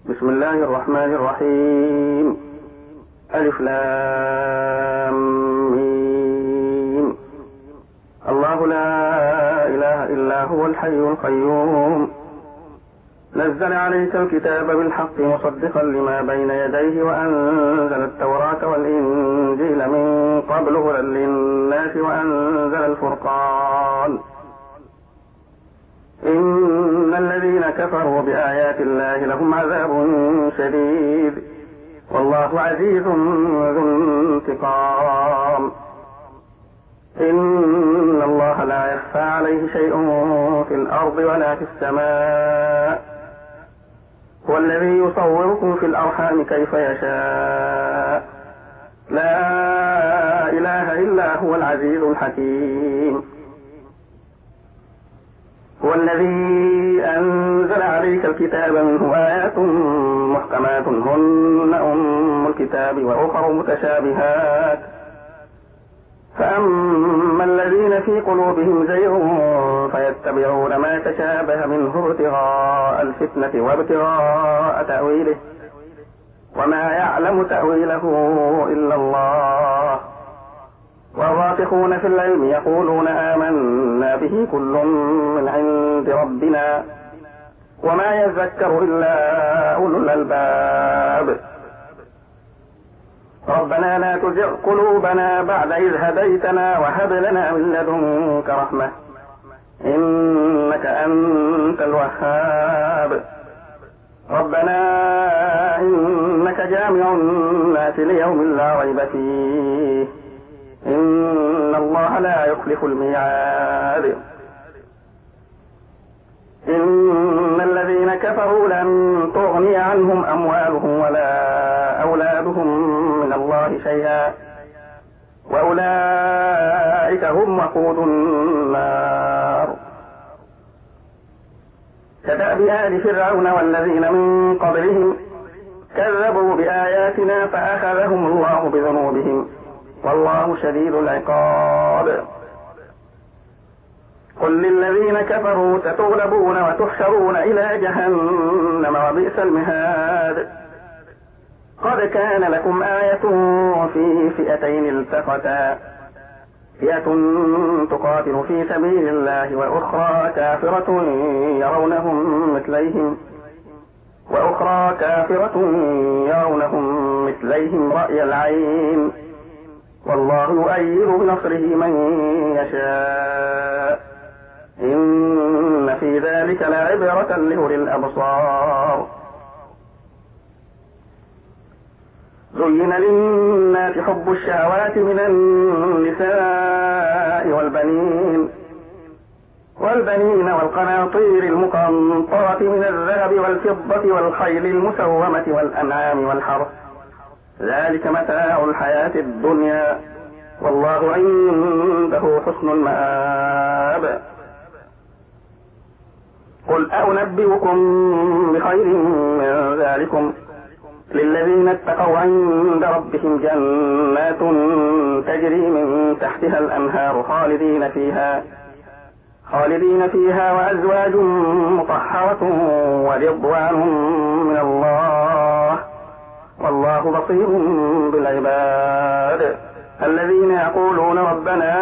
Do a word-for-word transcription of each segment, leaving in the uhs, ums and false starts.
بسم الله الرحمن الرحيم. ألف لام ميم. الله لا إله إلا هو الحي القيوم نزل عليك الكتاب بالحق مصدقا لما بين يديه وأنزل التوراة والإنجيل من قبل هدى للناس وأنزل الفرقان. إن الذين كفروا بآيات الله لهم عذاب شديد والله عزيز ذو انتقام. إن الله لا يخفى عليه شيء في الأرض ولا في السماء هو الذي يصوركم في الأرحام كيف يشاء لا إله إلا هو العزيز الحكيم. هو الذي أنزل عليك الكتاب منه آيات محكمات هن أم الكتاب وأخر متشابهات فأما الذين في قلوبهم زيغ فيتبعون ما تشابه منه ابتغاء الفتنة وابتغاء تأويله وما يعلم تأويله إلا الله والراسخون في العلم يقولون آمنا به كل من عند ربنا وما يذكر إلا أولو الألباب. ربنا لا تزغ قلوبنا بعد إذ هديتنا وهب لنا من لدنك رحمة إنك أنت الوهاب. ربنا إنك جامع الناس ليوم لا ريب فيه إن الله لا يخلف الميعاد. إن الذين كفروا لن تغني عنهم أموالهم ولا أولادهم من الله شيئا وأولئك هم وقود النار. كدأب آل فرعون والذين من قبلهم كذبوا بآياتنا فأخذهم الله بذنوبهم والله شديد العقاب. قل للذين كفروا ستغلبون وتحشرون إلى جهنم وبئس المهاد. قد كان لكم آية في فئتين التقتا فئة تقاتل في سبيل الله وأخرى كافرة يرونهم مثليهم وأخرى كافرة يرونهم مثليهم رأي العين والله يؤيد بنصره من يشاء إن في ذلك لعبرة لأولي الأبصار. زين للناس حب الشهوات من النساء والبنين والبنين والقناطير المقنطرة من الذهب والفضة والخيل المسومة والأنعام والحرث ذلك متاع الحياة الدنيا والله عنده حسن المآب. قل أنبئكم بخير من ذلكم للذين اتقوا عند ربهم جنات تجري من تحتها الأنهار خالدين فيها خالدين فيها وأزواج مطهرة ورضوان من الله والله بصير بالعباد. الذين يقولون ربنا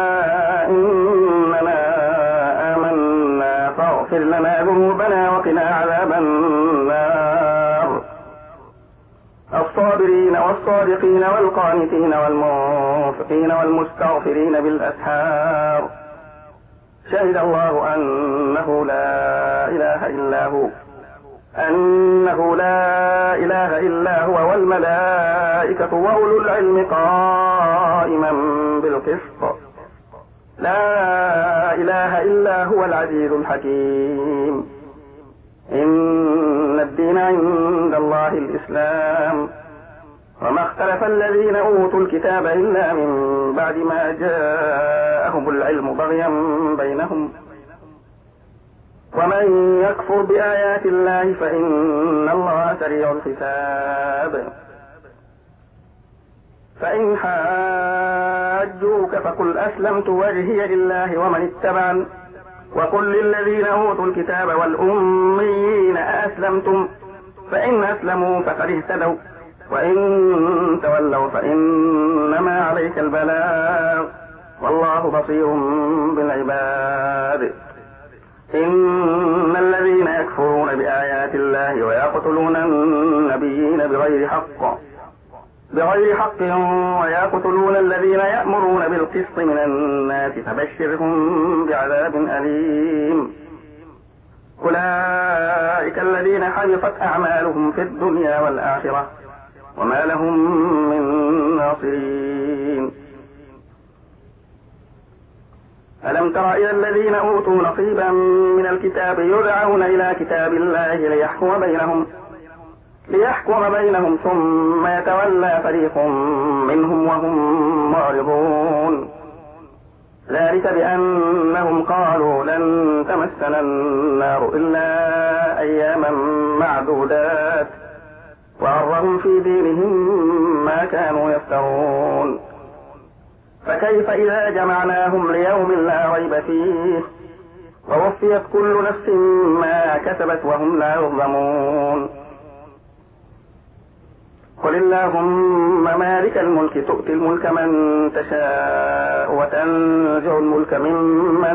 إننا آمنا فاغفر لنا ذنوبنا وقنا عذاب النار. الصابرين والصادقين والقانتين والمنفقين والمستغفرين بالأسحار. شهد الله أنه لا إله إلا هو أنه لا إله إلا هو والملائكة وأولو العلم قائما بالقسط لا إله إلا هو العزيز الحكيم. إن الدين عند الله الإسلام وما اختلف الذين أوتوا الكتاب إلا من بعد ما جاءهم العلم بغيا بينهم ومن يكفر بآيات الله فإن الله سريع الحساب. فإن حاجوك فقل أسلمت وجهي لله ومن اتبعن وقل للذين أوتوا الكتاب والأميين أأسلمتم فإن أسلموا فقد اهتدوا، وإن تولوا فإنما عليك البلاغ، والله بصير بالعباد. إن الذين يكفرون بآيات الله ويقتلون النبيين بغير حق بغير حق ويقتلون الذين يأمرون بالقسط من الناس فبشرهم بعذاب أليم. أولئك الذين حبطت أعمالهم في الدنيا والآخرة وما لهم من ناصرين. ألم تر إلى الذين أوتوا نصيبا من الكتاب يدعون إلى كتاب الله ليحكم بينهم ليحكم بينهم ثم يتولى فريق منهم وهم معرضون. ذلك بأنهم قالوا لن تمسنا النار إلا أياما معدودات وغرهم في دينهم ما كانوا يفترون. فكيف إذا جمعناهم ليوم لا ريب فيه ووفيت كل نفس ما كسبت وهم لا يظلمون. قل اللهم مالك الملك تؤتي الملك من تشاء وتنزع الملك ممن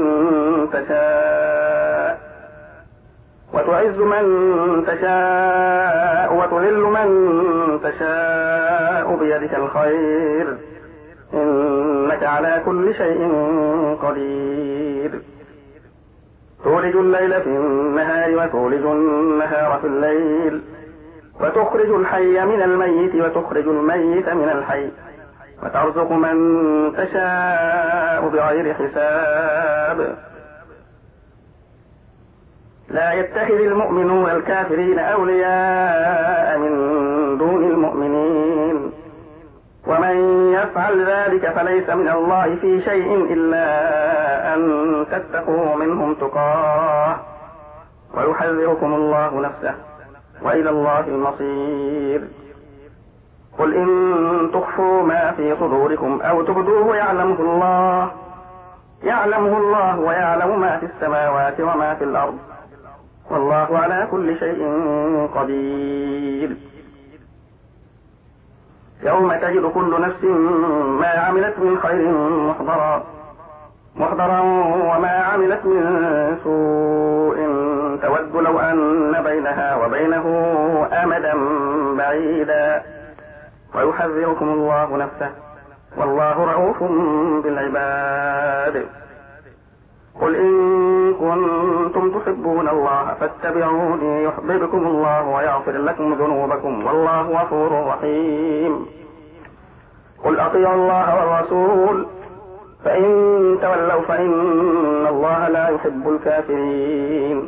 تشاء وتعز من تشاء وتذل من تشاء بيدك الخير إنك على كل شيء قدير. تولج الليل في النهار وتولج النهار في الليل وتخرج الحي من الميت وتخرج الميت من الحي وترزق من تشاء بغير حساب. لا يتخذ المؤمنون الكافرين أولياء من دون المؤمنين ومن يفعل ذلك فليس من الله في شيء إلا أن تتقوا منهم تقاه ويحذركم الله نفسه وإلى الله المصير. قل إن تخفوا ما في صدوركم أو تبدوه يعلمه الله يعلمه الله ويعلم ما في السماوات وما في الأرض والله على كل شيء قدير. يوم تجد كل نفس ما عملت من خير محضرا محضرا وما عملت من سوء تود لو أن بينها وبينه أمدا بعيدا ويحذركم الله نفسه والله رؤوف بالعباد. قل إن كنتم تحبون الله فاتبعوني يحببكم الله ويغفر لكم ذنوبكم والله غفور رحيم. قل أطيعوا الله والرسول فإن تولوا فإن الله لا يحب الكافرين.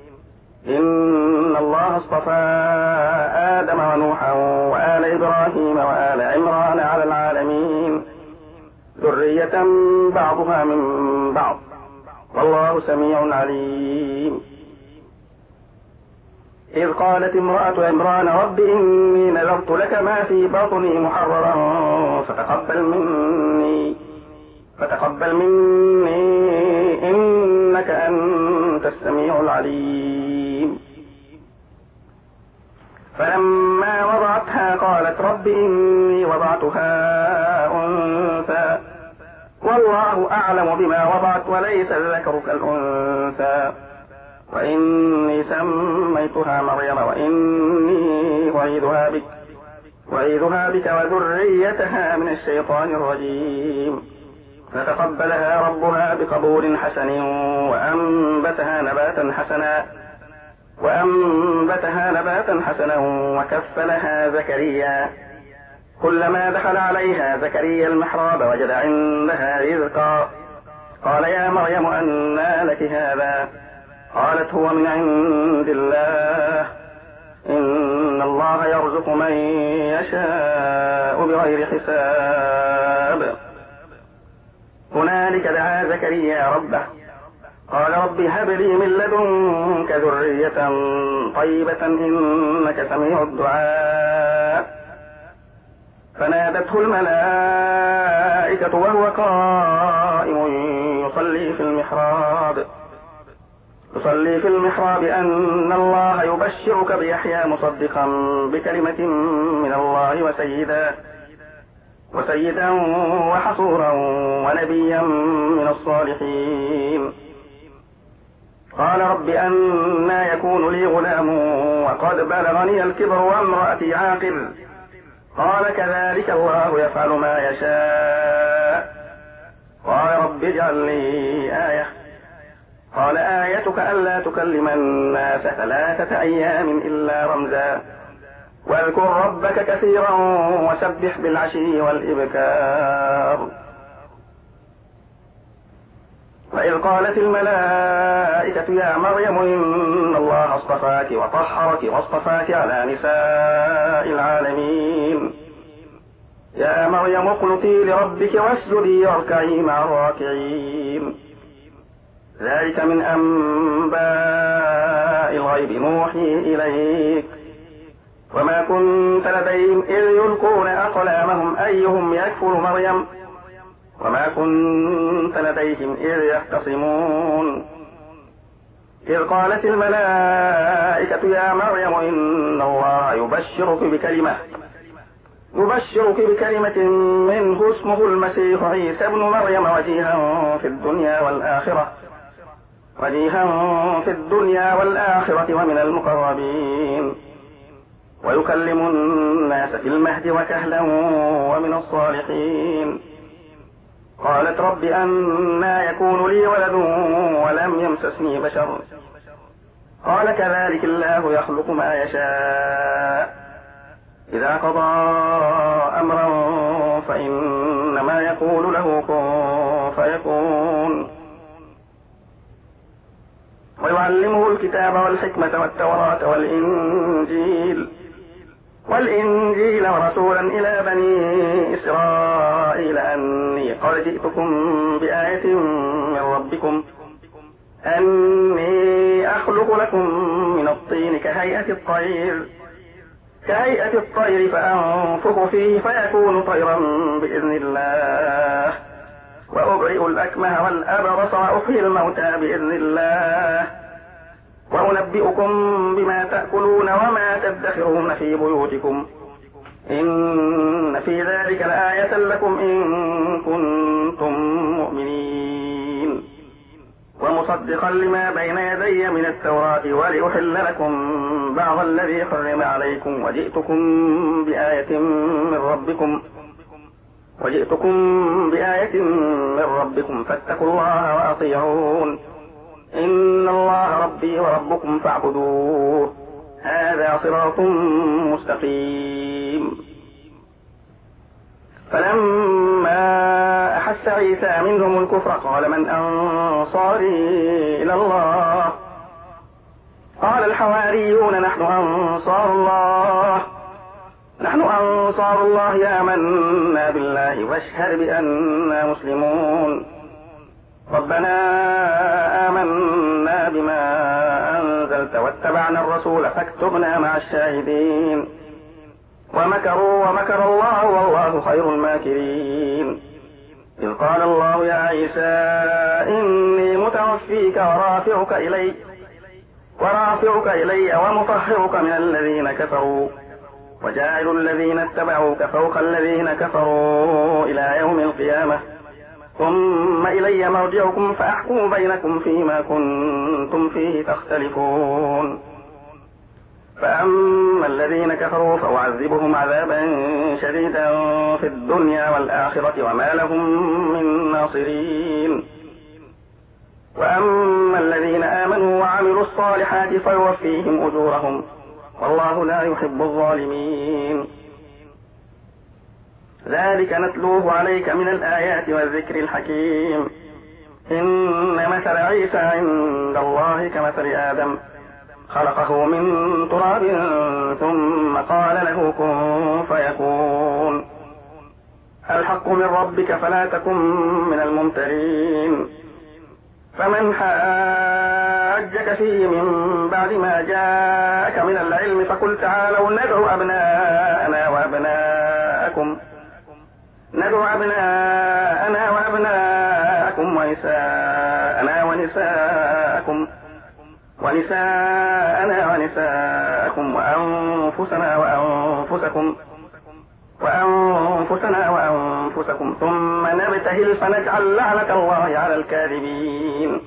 إن الله اصطفى آدم ونوحا وآل إبراهيم وآل عمران على العالمين ذرية بعضها من بعض والله سميع عليم. إذ قالت امرأة عمران رب إني نذرت لك ما في بطني محررا فتقبل مني فتقبل مني إنك أنت السميع العليم. فلما وضعتها قالت رب إني وضعتها أنثى والله أعلم بما وضعت وليس الذكر كالأنثى وإني سميتها مريم وإني أعيذها بك وأعيذها بك وذريتها من الشيطان الرجيم. فتقبلها ربها بقبول حسن وأنبتها نباتا حسنا وأنبتها نباتا حسنا وكفلها زكريا. كلما دخل عليها زكريا المحراب وجد عندها رزقا قال يا مريم أنى لك هذا قالت هو من عند الله إن الله يرزق من يشاء بغير حساب. هنالك دعا زكريا ربه قال رب هب لي من لدنك ذرية طيبة إنك سميع الدعاء. فنادته الملائكة وهو قائم يصلي في المحراب تصلي في المحراب أن الله يبشرك بيحيى مصدقا بكلمة من الله وسيدا وسيدا وحصورا ونبيا من الصالحين. قال رب أنى يكون لي غلام وقد بلغني الكبر وامرأتي عاقر. قال كذلك الله يفعل ما يشاء. قال رب اجعل لي آية. قال آيتك ألا تكلم الناس ثلاثة أيام إلا رمزا واذكر ربك كثيرا وسبح بالعشي والإبكار. وإذ قالت الملائكة يا مريم إن الله اصطفاك وطهرك واصطفاك على نساء العالمين. يا مريم اقنتي لربك واسجدي واركعي مع الراكعين. ذلك من أنباء الغيب نوحي إليك وما كنت لديهم إذ يلقون أقلامهم أيهم يكفل مريم وما كنت لديهم إذ يختصمون. إذ قالت الملائكة يا مريم إن الله يبشرك بكلمة يبشرك بكلمة منه اسمه المسيح عيسى ابن مريم وجيها في الدنيا والآخرة وجيها في الدنيا والآخرة ومن المقربين ويكلم الناس في المهد وكهلا ومن الصالحين. قالت رب أنى يكون لي ولد ولم يمسسني بشر. قال كذلك الله يخلق ما يشاء. إذا قضى أمرا فإنما يقول له كن فيكون. ويعلمه الكتاب والحكمة والتوراة والإنجيل والإنجيل ورسولا إلى بني إسرائيل أني قد جئتكم بآية من ربكم أني أخلق لكم من الطين كهيئة الطير كهيئة الطير فأنفخ فيه فيكون طيرا بإذن الله وأبرئ الأكمه والأبرص وأحيي الموتى بإذن الله وأنبئكم بما تأكلون وما تدخرون في بيوتكم إن في ذلك لآية لكم إن كنتم مؤمنين. ومصدقا لما بين يدي من التوراة ولأحل لكم بعض الذي حرم عليكم وجئتكم بآية من ربكم وجئتكم بآية من ربكم فاتقوا الله وأطيعون إن الله ربي وربكم فاعبدوه هذا صراط مستقيم. فلما أحس عيسى منهم الكفر قال من أنصاري إلى الله قال الحواريون نحن أنصار الله نحن أنصار الله آمنا بالله واشهد بأننا مسلمون. ربنا آمنا بما أنزلت واتبعنا الرسول فاكتبنا مع الشاهدين. ومكروا ومكر الله والله خير الماكرين. إذ قال الله يا عيسى إني متوفيك ورافعك إلي ورافعك إلي ومطهرك من الذين كفروا وجاعل الذين اتبعوك فوق الذين كفروا إلى يوم القيامة ثم إلي مرجعكم فأحكم بينكم فيما كنتم فيه تختلفون. فأما الذين كفروا فأعذبهم عذابا شديدا في الدنيا والآخرة وما لهم من ناصرين. وأما الذين آمنوا وعملوا الصالحات فيوفيهم أجورهم والله لا يحب الظالمين. ذلك نتلوه عليك من الآيات والذكر الحكيم. إن مثل عيسى عند الله كمثل آدم خلقه من تراب ثم قال له كن فيكون. الحق من ربك فلا تكن من الممترين. فمن حاجك فيه من بعد ما جاءك من العلم فقل تعالوا ندعو أبناءنا وأبناءكم ندعو أبناءنا وأبناءكم ونساءنا ونساءكم ونساءنا ونساءكم وأنفسنا وأنفسكم وأنفسنا وأنفسكم ثم نبتهل فنجعل لعنة الله على الكاذبين.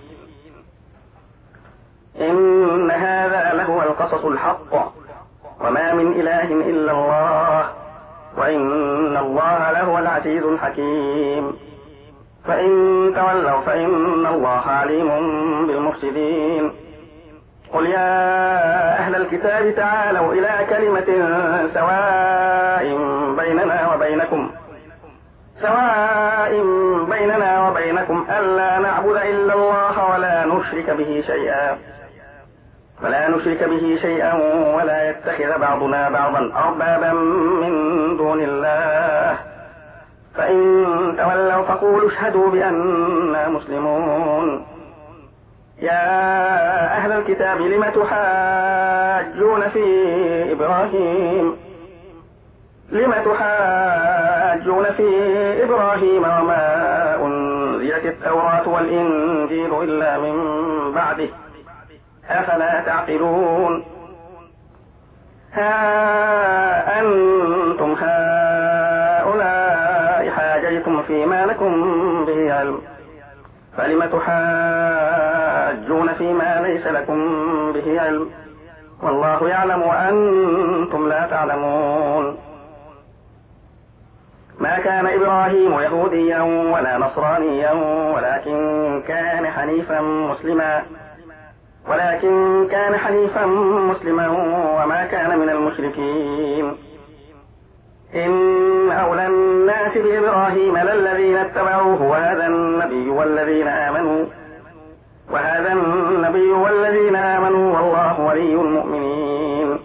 إن هذا لهو القصص الحق وما من إله إلا الله وإن الله لهو العزيز الحكيم. فإن تولوا فإن الله عليم بالمفسدين. قل يا أهل الكتاب تعالوا إلى كلمة سواء بيننا وبينكم سواء بيننا وبينكم ألا نعبد إلا الله ولا نشرك به شيئا ولا نشرك به شيئا ولا يتخذ بعضنا بعضا أربابا من دون الله فإن تولوا فقولوا اشهدوا بأننا مسلمون. يا أهل الكتاب لم تحاجون في إبراهيم لم تحاجون في إبراهيم وما أنزلت التوراة والإنجيل إلا من بعده أفلا تعقلون. ها أنتم هؤلاء حاجيتم فيما لكم به علم فلم تحاجون فيما ليس لكم به علم والله يعلم وأنتم لا تعلمون. ما كان إبراهيم يهوديا ولا نصرانيا ولكن كان حنيفا مسلما ولكن كان حنيفا مسلما وما كان من المشركين. إن أولى الناس بإبراهيم للذين اتبعوه وهذا النبي والذين آمنوا وهذا النبي والذين آمنوا والله ولي المؤمنين.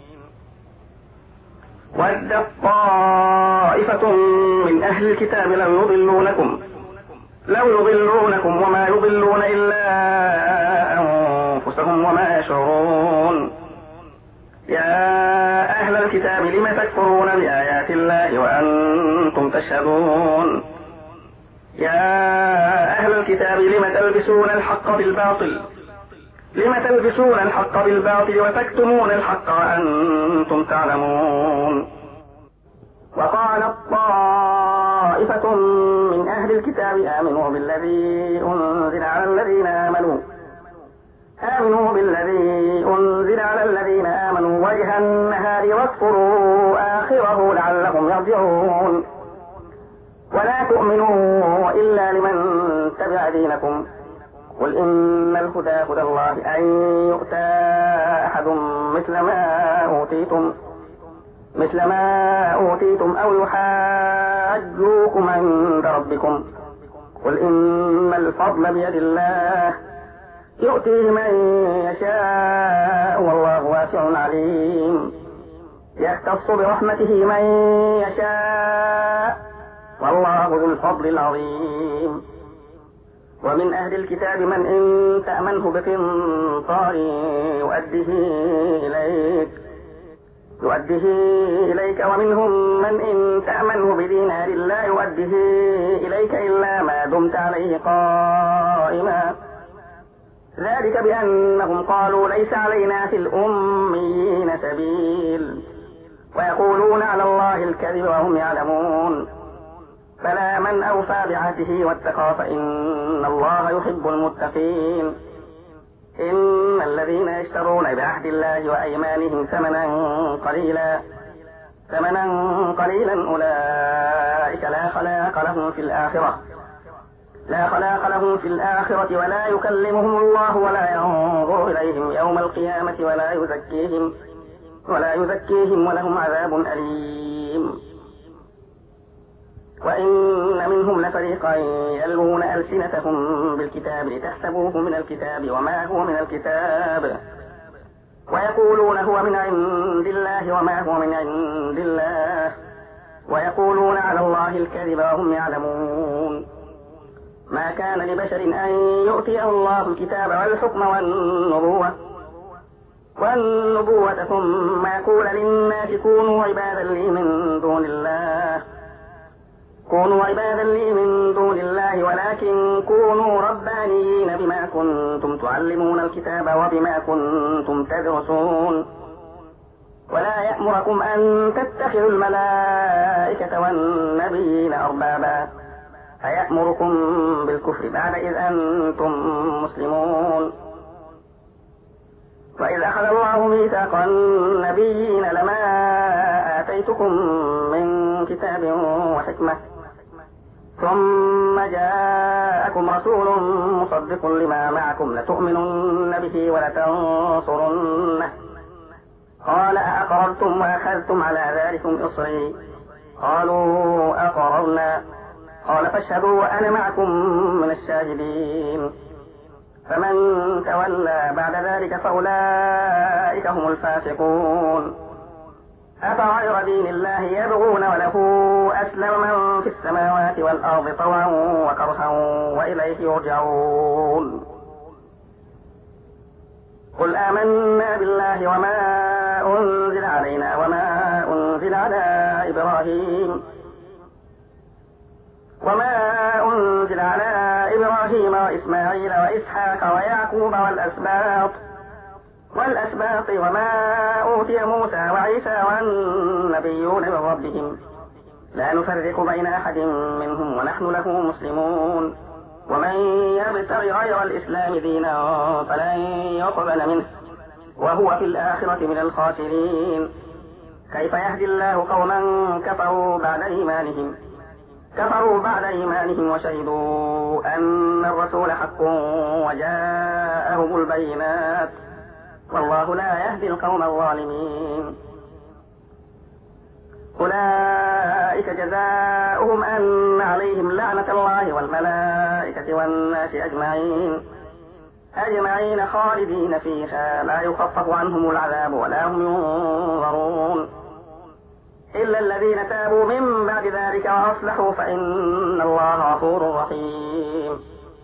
ودت طائفة من أهل الكتاب لو يضلونكم لو يضلونكم وما يضلون إلا أنفسهم وما يشعرون. يا أهل الكتاب لم تكفرون بآيات الله وأنتم تشهدون. يا أهل الكتاب لم تلبسون الحق بالباطل لم تلبسون الحق بالباطل وتكتمون الحق وأنتم تعلمون. وقالت طائفة من أهل الكتاب آمنوا بالذي أنزل على الذين آمنوا آمنوا بالذي أنزل على الذين آمنوا وجه النهار واكفروا آخره لعلهم يرجعون. ولا تؤمنوا إلا لمن تبع دينكم قل إن الهدى هدى الله أن يؤتى أحد مثل ما أوتيتم مثل ما أوتيتم أو يحاجوكم عند ربكم قل إن الفضل بيد الله يؤتيه من يشاء والله واسع عليم. يختص برحمته من يشاء والله ذو الفضل العظيم. ومن أهل الكتاب من إن تأمنه بقنطار يؤديه إليك يؤديه إليك ومنهم من إن تأمنه بدينار لا يؤديه إليك إلا ما دمت عليه قائما ذلك بأنهم قالوا ليس علينا في الأميين سبيل ويقولون على الله الكذب وهم يعلمون. فلا من أوفى بعهده واتقى فإن الله يحب المتقين. إن الذين يشترون بعهد الله وأيمانهم ثمنا قليلا ثمنا قليلا أولئك لا خلاق لهم في الآخرة لا خلاق لهم في الآخرة ولا يكلمهم الله ولا ينظر إليهم يوم القيامة ولا يزكيهم ولا يزكيهم ولهم عذاب أليم. وإن منهم لفريقا يلوون ألسنتهم بالكتاب لتحسبوه من الكتاب وما هو من الكتاب ويقولون هو من عند الله وما هو من عند الله ويقولون على الله الكذب وهم يعلمون. ما كان لبشر أن يؤتيه الله الكتاب والحكم والنبوة والنبوة ثم يقول للناس كونوا عبادا لي من دون الله كونوا عبادا لي من دون الله ولكن كونوا ربانيين بما كنتم تعلمون الكتاب وبما كنتم تدرسون ولا يأمركم أن تتخذوا الملائكة والنبيين أربابا أيأمركم بالكفر بعد إذ أنتم مسلمون وإذ أخذ الله ميثاق النبيين لما آتيتكم من كتاب وحكمة ثم جاءكم رسول مصدق لما معكم لتؤمنن به ولتنصرنه قال أأقررتم وأخذتم على ذلكم إصري قالوا أقررنا قال فاشهدوا وأنا معكم من الشاهدين فمن تولى بعد ذلك فأولئك هم الفاسقون أفغير دين الله يبغون وله أسلم من في السماوات والأرض طوعا وكرها وإليه يرجعون قل آمنا بالله وما أنزل علينا وما أنزل على إبراهيم وما أنزل على إبراهيم وإسماعيل وإسحاق ويعقوب والأسباط والأسباط وما أوتي موسى وعيسى والنبيون من ربهم لا نفرق بين أحد منهم ونحن له مسلمون ومن يبتغ غير الإسلام دينا فلن يقبل منه وهو في الآخرة من الخاسرين كيف يهدي الله قوما كفروا بعد إيمانهم كفروا بعد إيمانهم وشهدوا أن الرسول حق وجاءهم البينات والله لا يهدي القوم الظالمين أولئك جزاؤهم أن عليهم لعنة الله والملائكة والناس أجمعين أجمعين خالدين فيها لا يخفف عنهم العذاب ولا هم ينظرون إلا الذين تابوا من بعد ذلك وأصلحوا فإن الله غفور رحيم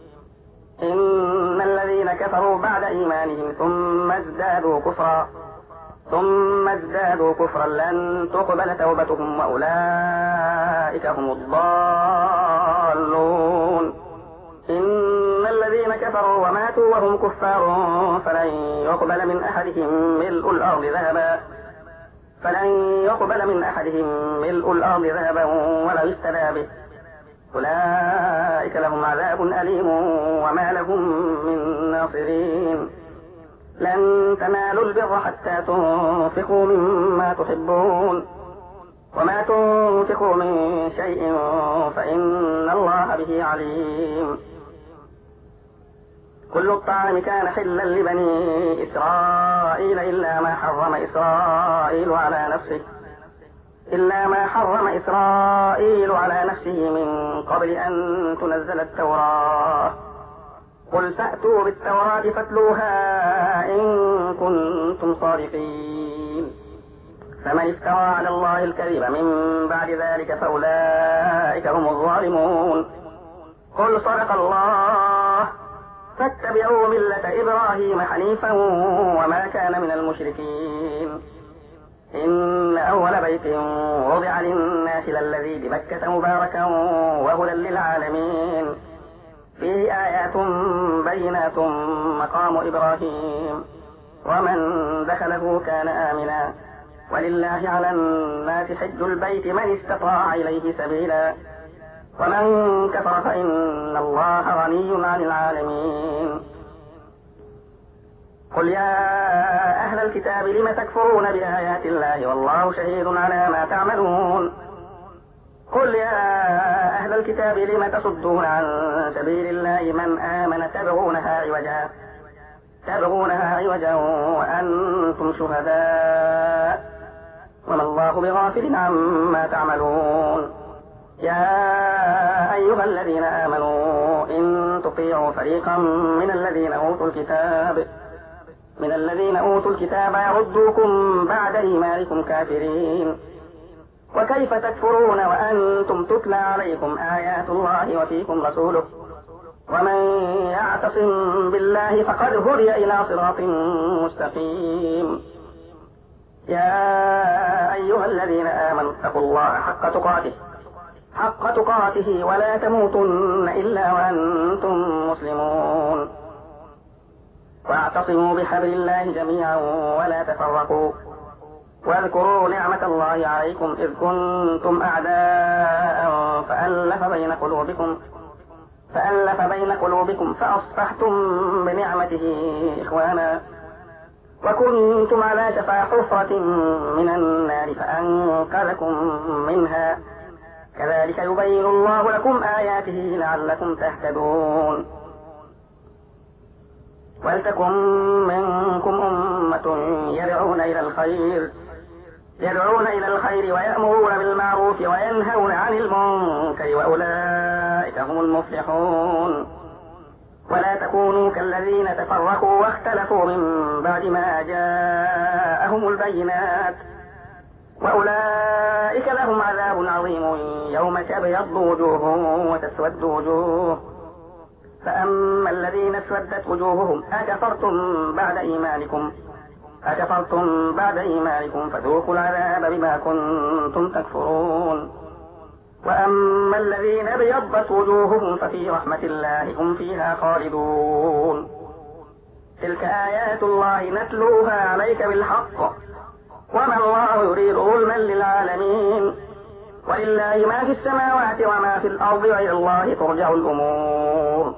إن الذين كفروا بعد إيمانهم ثم ازدادوا كفرا ثم ازدادوا كفرا لن تقبل توبتهم وأولئك هم الضالون إن الذين كفروا وماتوا وهم كفار فلن يقبل من أحدهم ملء الأرض ذهبا فلن يقبل من أحدهم ملء الأرض ذهبا ولا يفتدى به أولئك لهم عذاب أليم وما لهم من ناصرين لن تنالوا البر حتى تنفقوا مما تحبون وما تنفقوا من شيء فإن الله به عليم كل الطعام كان حلا لبني إسرائيل إلا ما حرم إسرائيل على نفسه إلا ما حرم إسرائيل على نفسه من قبل أن تنزل التوراة قل فأتوا بالتوراة فاتلوها إن كنتم صادقين فمن افترى على الله الكذب من بعد ذلك فأولئك هم الظالمون قل صدق الله فاتبعوا ملة إبراهيم حنيفا وما كان من المشركين إن أول بيت وضع للناس للذي بمكة مباركا وهدى للعالمين فيه آيات بينات مقام إبراهيم ومن دخله كان آمنا ولله على الناس حج البيت من استطاع إليه سبيلا ومن كفر فإن الله غني عن العالمين قل يا أهل الكتاب لم تكفرون بآيات الله والله شهيد على ما تعملون قل يا أهل الكتاب لم تصدون عن سبيل الله من آمن تبغونها عوجا تبغونها عوجا وأنتم شهداء وما الله بغافل عما تعملون يا أيها الذين آمنوا إن تطيعوا فريقا من الذين أوتوا الكتاب من الذين أوتوا الكتاب يردوكم بعد إيمانكم كافرين وكيف تكفرون وأنتم تتلى عليكم آيات الله وفيكم رسوله ومن يعتصم بالله فقد هدي إلى صراط مستقيم يا أيها الذين آمنوا اتقوا الله حق تقاته حق تقاته ولا تموتن إلا وأنتم مسلمون. واعتصموا بحبل الله جميعا ولا تفرقوا. واذكروا نعمة الله عليكم إذ كنتم أعداء فألف بين قلوبكم فألف بين قلوبكم فأصبحتم بنعمته إخوانا وكنتم على شفا حفرة من النار فأنقذكم منها. كذلك يبين الله لكم آياته لعلكم تهتدون. ولتكن منكم أمة يدعون إلى الخير يدعون إلى الخير ويأمرون بالمعروف وينهون عن المنكر وأولئك هم المفلحون. ولا تكونوا كالذين تفرقوا واختلفوا من بعد ما جاءهم البينات وأولئك لهم عذاب عظيم يوم تبيض وجوه وتسود وجوه. فأما الذين اسودت وجوههم أكفرتم بعد إيمانكم أكفرتم بعد إيمانكم فذوقوا العذاب بما كنتم تكفرون. وأما الذين ابيضت وجوههم ففي رحمة الله هم فيها خالدون. تلك آيات الله نتلوها عليك بالحق وما الله يريد ظلما للعالمين. ولله ما في السماوات وما في الأرض وإلى الله ترجع الأمور.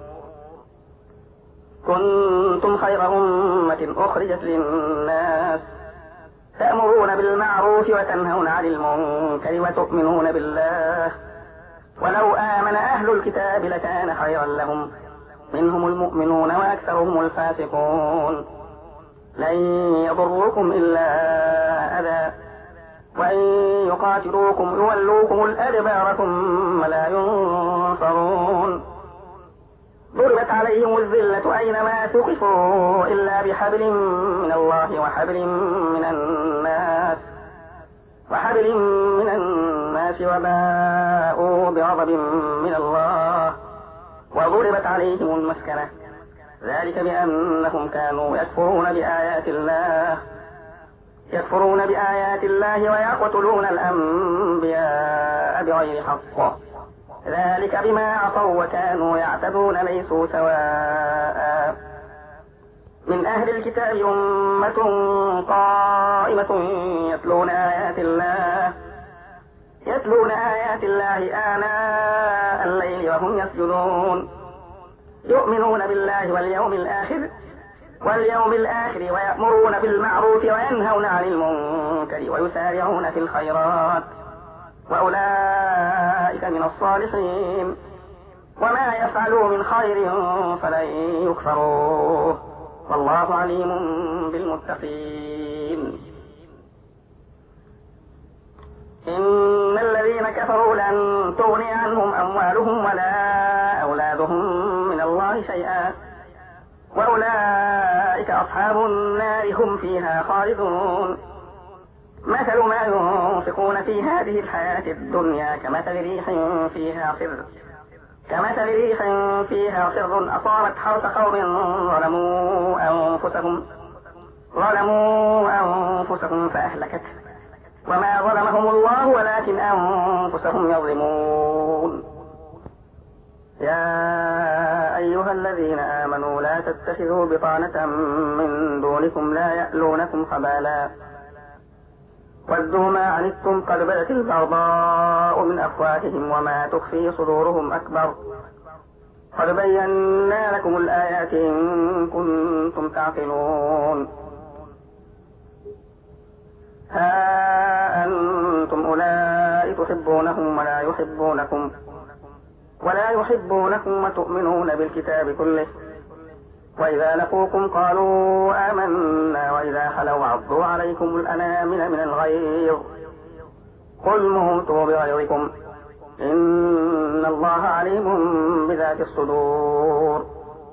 كنتم خير أمة أخرجت للناس تأمرون بالمعروف وتنهون عن المنكر وتؤمنون بالله. ولو آمن أهل الكتاب لكان خيرا لهم منهم المؤمنون وأكثرهم الفاسقون. لن يضركم إلا أذى وإن يقاتلوكم يولوكم الأدبار ثم لا ينصرون. ضربت عليهم الذلة أينما ثقفوا إلا بحبل من الله وحبل من الناس وحبل من الناس وباءوا بغضب من الله وضربت عليهم المسكنة ذلك بأنهم كانوا يكفرون بآيات الله يكفرون بآيات الله ويقتلون الأنبياء بغير حق ذلك بما عصوا وكانوا يعتدون ليسوا سواء. من أهل الكتاب أمة قائمة يتلون آيات الله يتلون آيات الله آناء الليل وهم يسجدون يؤمنون بالله واليوم الآخر واليوم الآخر ويأمرون بالمعروف وينهون عن المنكر ويسارعون في الخيرات وأولئك من الصالحين. وما يفعلوا من خير فلن يكفروه والله عليم بالمتقين. إن الذين كفروا لن تغني عنهم أموالهم ولا أولادهم من الله شيئا وأولئك أصحاب النار هم فيها خالدون. مثل ما ينفقون في هذه الحياة الدنيا كمثل ريح فيها صر كمثل ريح فيها صر أصابت حرث قوم ظلموا أنفسهم ظلموا أنفسهم فأهلكته وما ظلمهم الله ولكن أنفسهم يظلمون. يا أيها الذين آمنوا لا تتخذوا بطانة من دونكم لا يألونكم خبالا ودوا ما عنتم قد بدت البغضاء من أفواههم وما تخفي صدورهم أكبر قد بينا لكم الآيات إن كنتم تعقلون. ها أنتم أولئك تحبونهم ولا يحبونكم ولا يحبونكم وتؤمنون بالكتاب كله وإذا لقوكم قالوا آمنا وإذا خلوا عضوا عليكم الأنامل من الغيظ قل موتوا بغيظكم إن الله عليم بذات الصدور.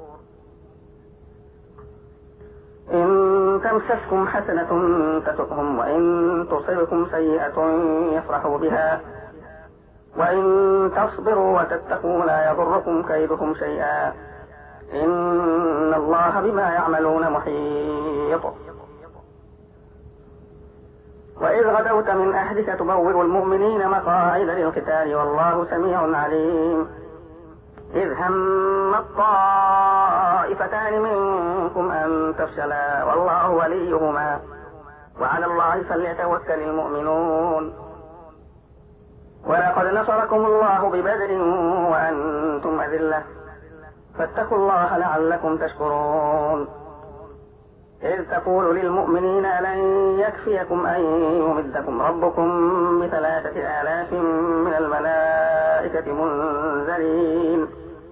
إن تمسسكم حسنة تسؤهم وإن تصبكم سيئة يفرحوا بها وإن تصبروا وتتقوا لا يضركم كيدهم شيئا إن الله بما يعملون محيط. وإذ غدوت من أهلك تبوئ المؤمنين مقاعد للقتال والله سميع عليم. إذ هم الطائفتان منكم أن تفشلا والله وليهما وعلى الله فليتوكل المؤمنون. ولقد نصركم الله ببدر وأنتم أذلة فاتقوا الله لعلكم تشكرون. إذ تقول للمؤمنين ألن يكفيكم أن يمدكم ربكم بثلاثة آلاف من الملائكة منزلين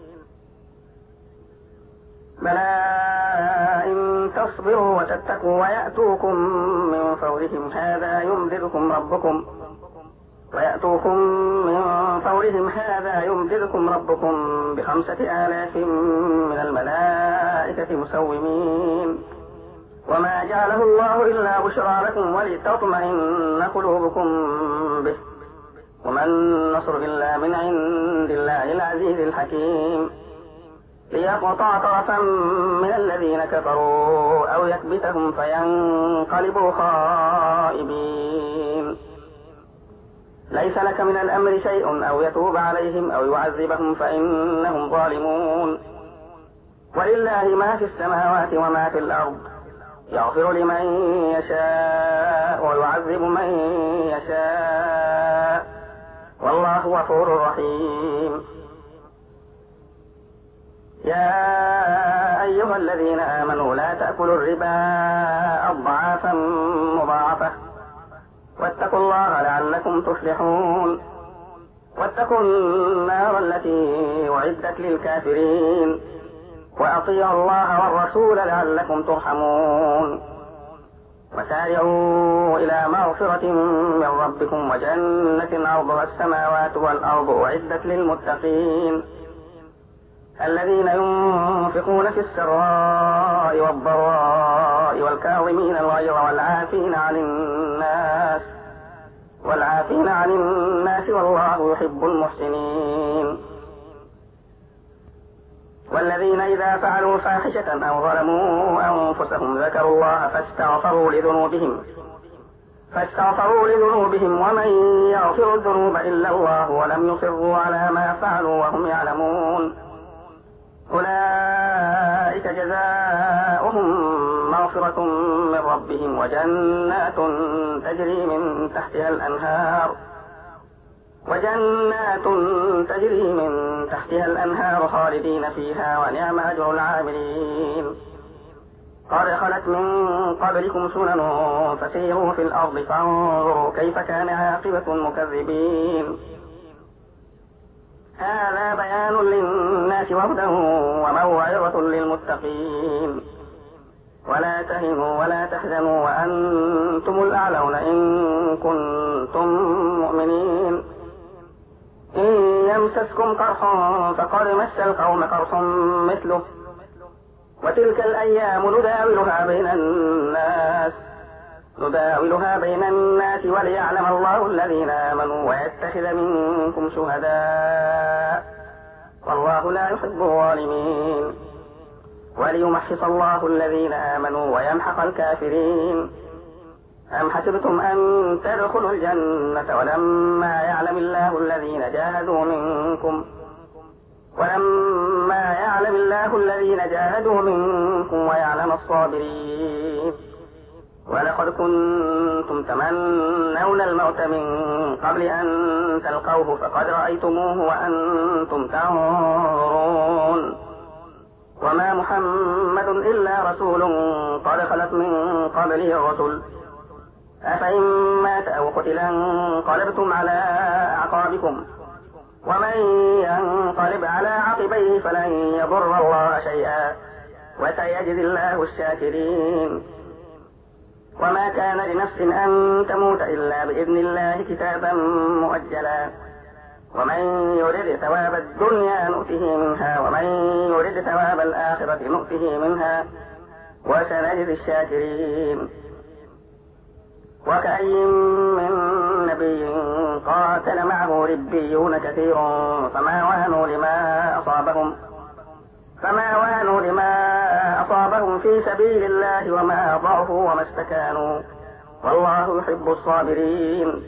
بلى إن تصبروا وتتقوا ويأتوكم من فورهم هذا يمددكم ربكم ويأتوكم من فورهم هذا يمددكم ربكم بخمسة آلاف من الملائكة مسومين وما جعله الله إلا بشرى لكم ولتطمئن قلوبكم به وما النصر إلا من عند الله العزيز الحكيم. ليقطع طرفا من الذين كفروا أو يكبتهم فينقلبوا خائبين. ليس لك من الأمر شيء أو يتوب عليهم أو يعذبهم فإنهم ظالمون. ولله ما في السماوات وما في الأرض يغفر لمن يشاء ويعذب من يشاء والله غفور رحيم. يا أيها الذين آمنوا لا تأكلوا الربا أضعافا مضاعفة واتقوا الله لعلكم تفلحون. واتقوا النار التي أعدت للكافرين وأطيعوا الله والرسول لعلكم ترحمون. وسارعوا إلى مغفرة من ربكم وجنة عرضها السماوات والأرض أعدت للمتقين الذين ينفقون في السراء والضراء والكاظمين الغيظ والعافين عن الناس والعافين عن الناس والله يحب المحسنين. والذين إذا فعلوا فاحشة أو ظلموا أنفسهم ذكروا الله فاستغفروا لذنوبهم فاستغفروا لذنوبهم ومن يغفر الذنوب إلا الله ولم يصروا على ما فعلوا وهم يعلمون أولئك جزاؤهم مغفرة من ربهم وجنات تجري من تحتها الأنهار وجنات تجري من تحتها الأنهار خالدين فيها ونعم أجر العاملين. قد خلت من قبلكم سنن فسيروا في الأرض فانظروا كيف كان عاقبة المكذبين. هذا بيان للناس وهدى وموعظة للمتقين. ولا تهنوا ولا تحزنوا وأنتم الأعلون إن كنتم مؤمنين. إن يمسسكم قرح فقد مس القوم قرح مثله وتلك الأيام نداولها بين الناس نداولها بين الناس وليعلم الله الذين آمنوا ويتخذ منكم شهداء والله لا يحب الظالمين. وليمحص الله الذين آمنوا ويمحق الكافرين. أم حسبتم أن تدخلوا الجنة ولما يعلم الله الذين جاهدوا منكم ولما يعلم الله الذين جاهدوا منكم ويعلم الصابرين. ولقد كنتم تمنون الموت من قبل أن تلقوه فقد رأيتموه وأنتم تنظرون. وما محمد إلا رسول قد خلت من قبله الرسل أفإن مات أو قتل انقلبتم على أعقابكم ومن ينقلب على عقبيه فلن يضر الله شيئا وسيجزي الله الشاكرين. وما كان لنفس أن تموت إلا بإذن الله كتابا مؤجلا ومن يرد ثواب الدنيا نؤته منها ومن يرد ثواب الآخرة نؤته منها وسنجزي الشاكرين. وكأي من نبي قاتل معه ربيون كثير فما وهنوا لما أصابهم فما وهنوا لما أصابهم في سبيل الله وما ضعفوا وما استكانوا والله يحب الصابرين.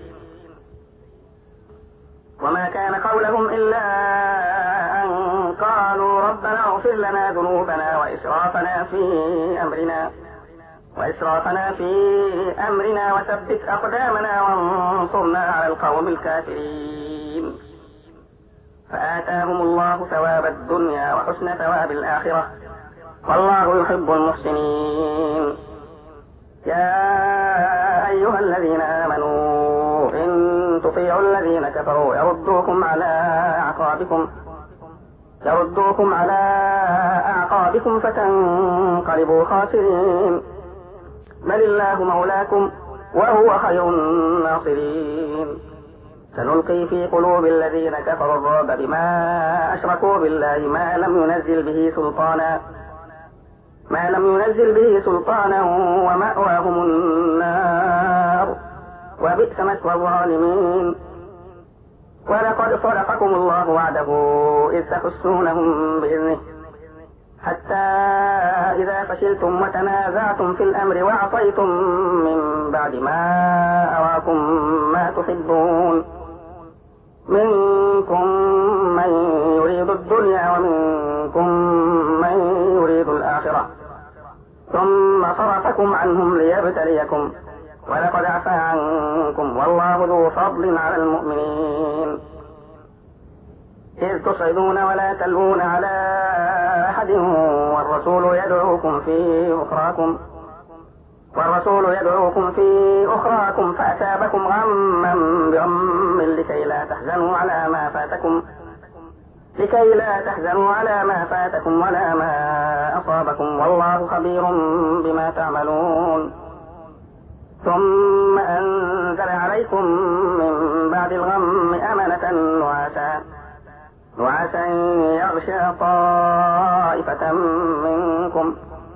وما كان قولهم إلا أن قالوا ربنا اغفر لنا ذنوبنا وإسرافنا في أمرنا وإسرافنا في أمرنا وثبت أقدامنا وانصرنا على القوم الكافرين. فآتاهم الله ثواب الدنيا وحسن ثواب الآخرة والله يحب المحسنين. يا أيها الذين آمنوا إن تطيعوا الذين كفروا يردوكم على أعقابكم يردوكم على أعقابكم فتنقلبوا خاسرين. بل الله مولاكم وهو خير الناصرين. سنلقي في قلوب الذين كفروا الرعب بما أشركوا بالله ما لم ينزل به سلطانا ما لم ينزل به سلطانا ومأواهم النار وبئس مثوى الظالمين. ولقد صدقكم الله وعده إذ تحسونهم بإذنه حتى إذا فشلتم وتنازعتم في الأمر وعصيتم من بعد ما أراكم ما تحبون منكم من يريد الدنيا ومنكم من يريد الآخرة ثم صرفكم عنهم ليبتليكم ولقد عفا عنكم والله ذو فضل على المؤمنين. إذ تصعدون ولا تلوون على أحد والرسول يدعوكم في أخراكم والرسول يدعوكم في أخراكم فأثابكم غما بغم لكي لا تحزنوا على ما فاتكم لكي لا تحزنوا على ما فاتكم ولا ما أصابكم والله خبير بما تعملون. ثم أنزل عليكم من بعد الغم أمنة نعاسا نعاسا يغشى طائفة منكم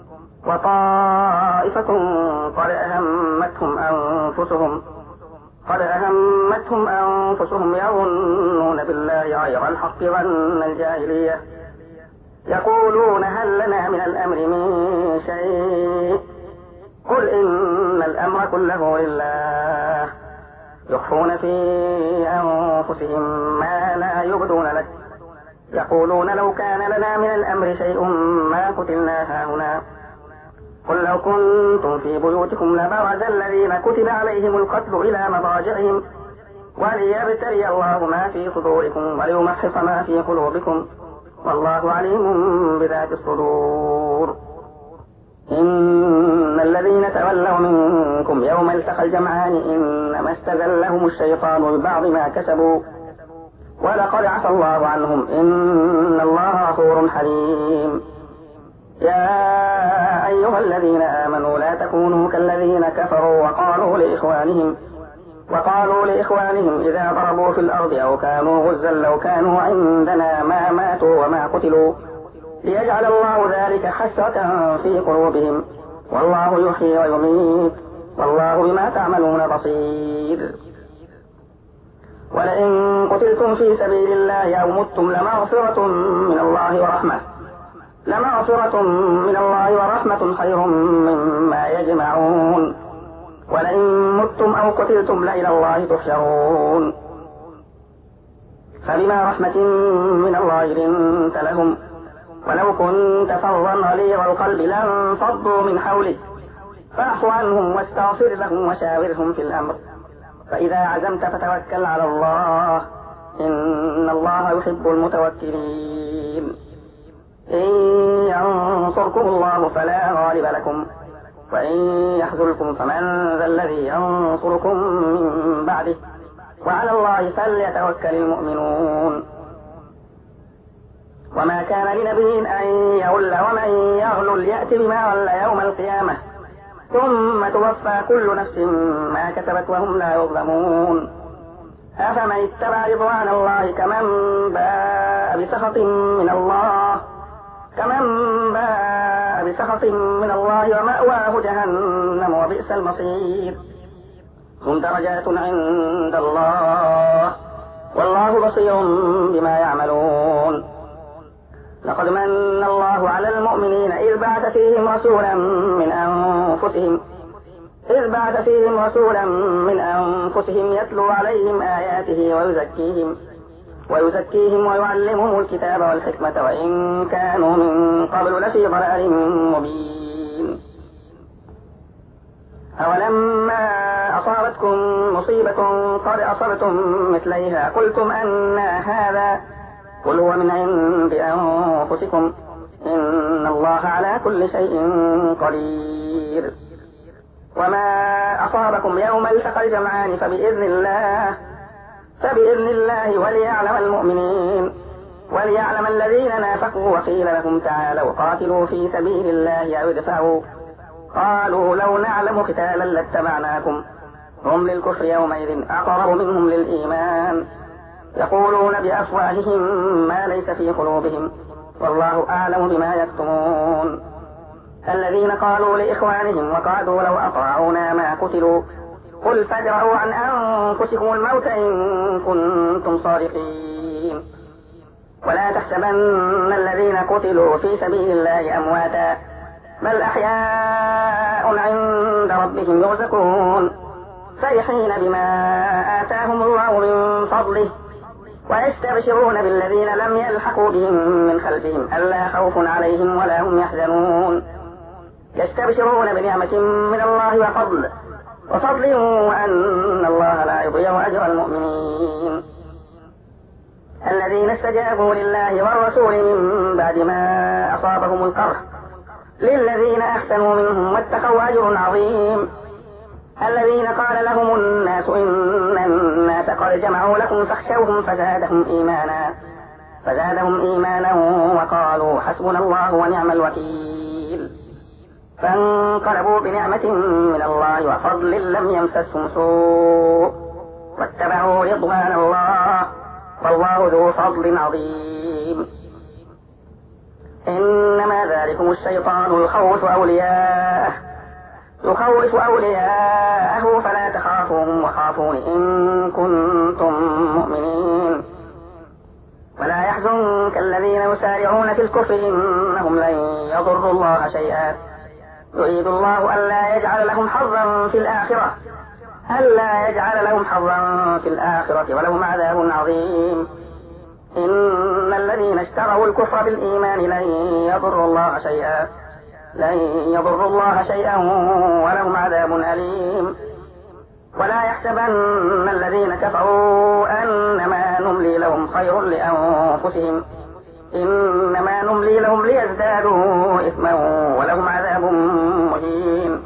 وطائفة قد أهمتهم أنفسهم قد أهمتهم أنفسهم يظنون بالله غير الحق ظن الجاهلية يقولون هل لنا من الأمر من شيء قل إن الأمر كله لله يخفون في أنفسهم ما لا يبدون لك يقولون لو كان لنا من الأمر شيء ما قتلنا هاهنا قل لو كنتم في بيوتكم لبرز الذين كتب عليهم القتل إلى مضاجعهم وليبتلي الله ما في صدوركم وليمحص ما في قلوبكم والله عليم بذات الصدور. إن الذين تولوا منكم يوم التقى الجمعان إنما استزلهم الشيطان ببعض ما كسبوا ولقد عفى الله عنهم إن الله غفور حليم. يا أيها الذين آمنوا لا تكونوا كالذين كفروا وقالوا لإخوانهم وقالوا لإخوانهم إذا ضربوا في الأرض أو كانوا غزا لو كانوا عندنا ما ماتوا وما قتلوا ليجعل الله ذلك حسرة في قلوبهم والله يحيي ويميت والله بما تعملون بصير. ولئن قتلتم في سبيل الله أو متم لمغفرة من الله ورحمة لمغفرة من الله ورحمة خير مما يجمعون. ولئن متم أو قتلتم لإلى الله تحشرون. فبما رحمة من الله لنت لهم ولو كنت فظا غليظ القلب لانفضوا من حولك فاعف عنهم واستغفر لهم وشاورهم في الأمر فإذا عزمت فتوكل على الله إن الله يحب المتوكلين. إن ينصركم الله فلا غالب لكم وإن يخذلكم فمن ذا الذي ينصركم من بعده وعلى الله فليتوكل المؤمنون. وما كان لنبي أن يغل ومن يغل يأت بما غل يوم القيامة ثم توفى كل نفس ما كسبت وهم لا يظلمون. أفمن اتبع رضوان الله كمن باء بسخط من الله كمن باء بسخط من الله ومأواه جهنم وبئس المصير. هم درجات عند الله والله بصير بما يعملون. لقد من الله على المؤمنين إذ بعث فيهم رسولا من أنفسهم إذ بعث فيهم رسولا من أنفسهم يتلو عليهم آياته ويزكيهم ويزكيهم ويعلمهم الكتاب والحكمة وإن كانوا من قبل لفي ضلال مبين. أولما أصابتكم مصيبة قد أصبتم مثليها قلتم أن هذا قل هو من عند أنفسكم إن الله على كل شيء قدير. وما أصابكم يوم التقى الجمعان فبإذن الله فبإذن الله وليعلم المؤمنين وليعلم الذين نافقوا وقيل لهم تعالوا قاتلوا في سبيل الله أو ادفعوا قالوا لو نعلم قتالا لاتبعناكم هم للكفر يومئذ أقرب منهم للإيمان يقولون بأفواههم ما ليس في قلوبهم والله أعلم بما يكتمون. الذين قالوا لإخوانهم وقعدوا لو أطاعونا ما قتلوا قل فادرءوا عن أنفسكم الموت إن كنتم صادقين ولا تحسبن الذين قتلوا في سبيل الله أمواتا بل أحياء عند ربهم يرزقون فرحين بما آتاهم الله من فضله ويستبشرون بالذين لم يلحقوا بهم من خلفهم ألا خوف عليهم ولا هم يحزنون يستبشرون بنعمة من الله وفضل وفضل وأن الله لا يضيع أجر المؤمنين. الذين استجابوا لله والرسول من بعد ما أصابهم القرح للذين أحسنوا منهم واتقوا أجر عظيم. الذين قال لهم الناس إن الناس قد جمعوا لكم فاخشوهم فزادهم إيمانا فزادهم إيمانا وقالوا حسبنا الله ونعم الوكيل فانقلبوا بنعمة من الله وفضل لم يمسسهم سوء واتبعوا رضوان الله والله ذو فضل عظيم. إنما ذلكم الشيطان يخوف أولياءه يخوف أولياءه فلا تخافوهم وخافون إن كنتم مؤمنين. ولا يحزنك الذين يسارعون في الكفر إنهم لن يضروا الله شيئا يريد الله ألا يجعل لهم حظا في الآخرة ألا يجعل لهم حظا في الآخرة ولهم عذاب عظيم. إن الذين اشتروا الكفر بالإيمان لن يضروا الله شيئا لن يضروا الله شيئا ولهم عذاب أليم. ولا يحسبن الذين كفروا أنما نملي لهم خير لأنفسهم إنما نملي لهم ليزدادوا إثما ولهم عذاب مهين.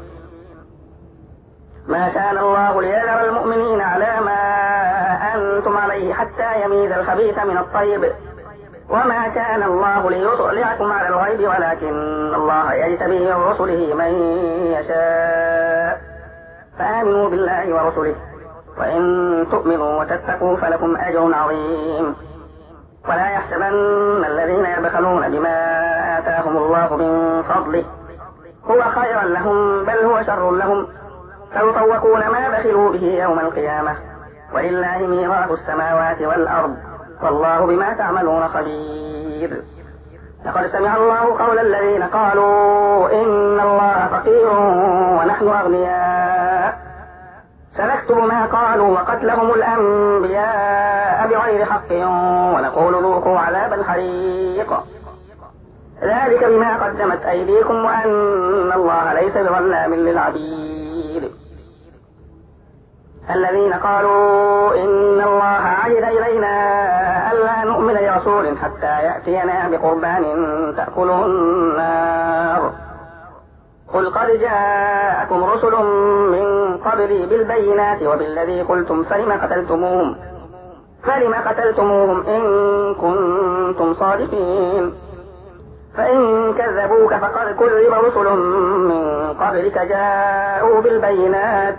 ما كان الله ليذر المؤمنين على ما أنتم عليه حتى يميز الخبيث من الطيب وما كان الله ليطلعكم على الغيب ولكن الله يجتبي من رسله من يشاء فآمنوا بالله ورسله وإن تؤمنوا وتتقوا فلكم أجر عظيم. ولا يحسبن الذين يبخلون بما آتاهم الله من فضله هو خيرا لهم بل هو شر لهم سيطوقون ما بخلوا به يوم القيامة ولله ميراث السماوات والأرض والله بما تعملون خبير. لقد سمع الله قول الذين قالوا إن الله فقير ونحن أغنياء سنكتب ما قالوا وقتلهم الأنبياء بغير حق ونقول ذوقوا عذاب الحريق ذلك بما قدمت أيديكم وأن الله ليس بظلام للعبيد. الذين قالوا إن الله عهد إلينا ألا نؤمن لرسول حتى يأتينا بقربان تأكله النار قل قد جاءكم رسل من قبلي بالبينات وبالذي قلتم فلم قتلتموهم فلم قتلتموهم إن كنتم صادقين فإن كذبوك فقد كذب رسل من قبلك جاءوا بالبينات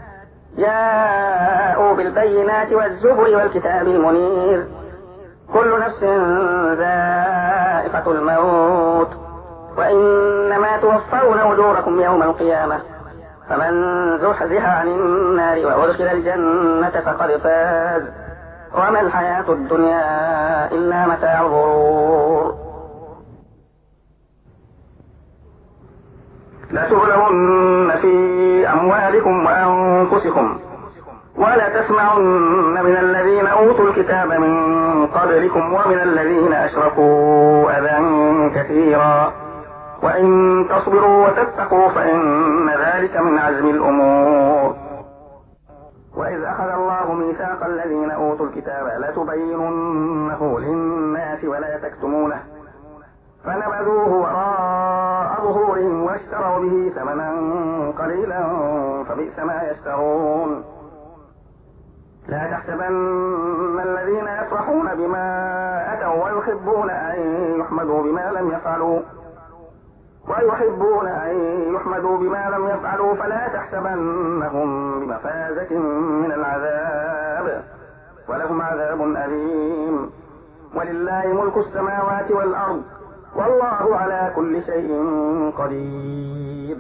جاءوا بالبينات والزبر والكتاب المنير كل نفس ذائقة الموت وإنما توفون أجوركم يوم القيامة فمن زحزح عن النار وأدخل الجنة فقد فاز وما الحياة الدنيا إلا متاع الغرور. لتبلغن في أموالكم وأنفسكم ولا تسمعن من الذين أوتوا الكتاب من قبلكم ومن الذين أشركوا أذى كثيرا وإن تصبروا وتتقوا فإن ذلك من عزم الأمور. وإذ أخذ الله ميثاق الذين أوتوا الكتاب لتبيننه للناس ولا تكتمونه فنبذوه وراء ظهورهم واشتروا به ثمنا قليلا فبئس ما يشترون. لا تحسبن الذين يفرحون بما أتوا ويحبون أن يحمدوا بما لم يفعلوا ويحبون أن يحمدوا بما لم يفعلوا فلا تحسبنهم بمفازة من العذاب ولهم عذاب أليم. ولله ملك السماوات والأرض والله على كل شيء قدير.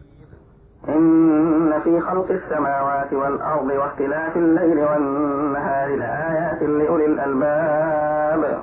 إن في خلق السماوات والأرض واختلاف الليل والنهار لآيات لأولي الألباب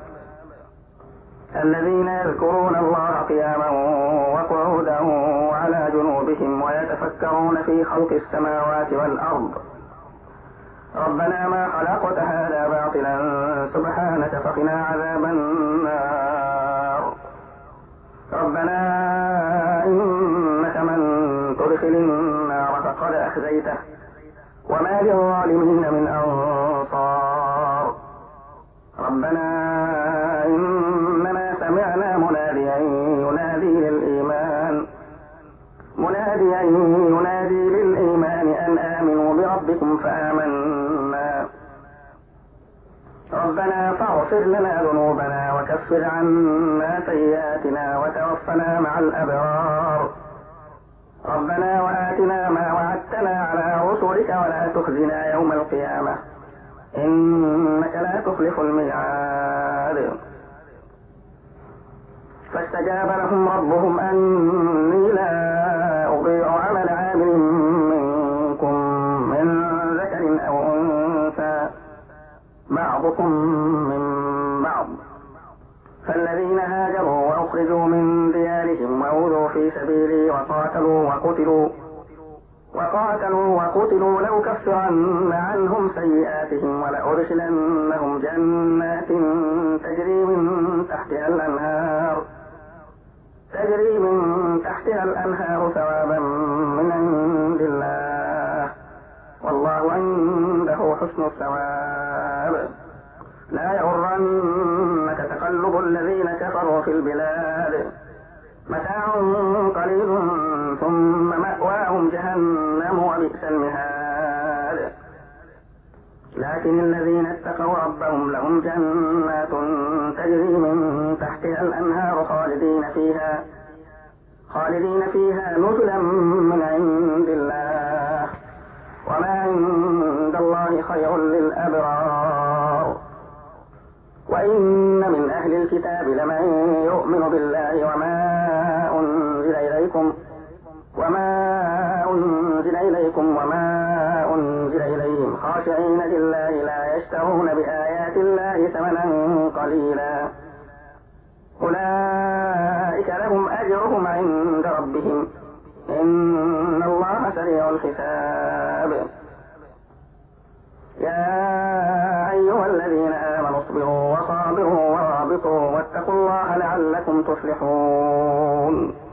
الذين يذكرون الله قياما وقعودا وعلى جنوبهم ويتفكرون في خلق السماوات والأرض ربنا ما خلقت هذا باطلا سبحانك فقنا عذاب النار. ربنا إنك من تدخل النار فقد أخزيته وما للظالمين من أنصار. ربنا إننا سمعنا مناديا ينادي للإيمان مناديا ينادي للإيمان أن آمنوا بربكم فآمنا. ربنا فاغفر لنا ذنوبنا وكفر عنا سيئاتنا وتوفنا مع الأبرار. ربنا وآتنا ما وعدتنا على رسلك ولا تخزنا يوم القيامة إنك لا تخلف الميعاد. فاستجاب لهم ربهم أني لا أضيع عمل عامل منكم من ذكر أو أنثى بعضكم من بعض فالذين هاجروا وأخرجوا من ديارهم وأوذوا في سبيلي وقاتلوا وقتلوا وقاتلوا وقتلوا لأكفرن عنهم سيئاتهم ولأدخلنهم جنات تجري من تحتها الأنهار تجري من تحتها الأنهار ثوابا من عند الله والله عنده حسن الثواب. لا يغرنك تقلب الذين كفروا في البلاد متاع قليل ثم مأواهم جهنم وبئس المهاد. لكن الذين اتقوا ربهم لهم جنات تجري من تحتها الأنهار خالدين فيها خالدين فيها نزلا من عند الله وما عند الله خير للأبرار. وإن من أهل الكتاب لمن يؤمن بالله وما أنزل إليكم وما أنزل إليكم وما أنزل إليهم خاشعين لله لا يشترون بآيات الله ثمنا قليلا أولئك لهم أجرهم عند ربهم إن الله سريع الحساب. يا أيها الذين آمنوا اصبروا وصابروا ورابطوا واتقوا الله لعلكم تفلحون.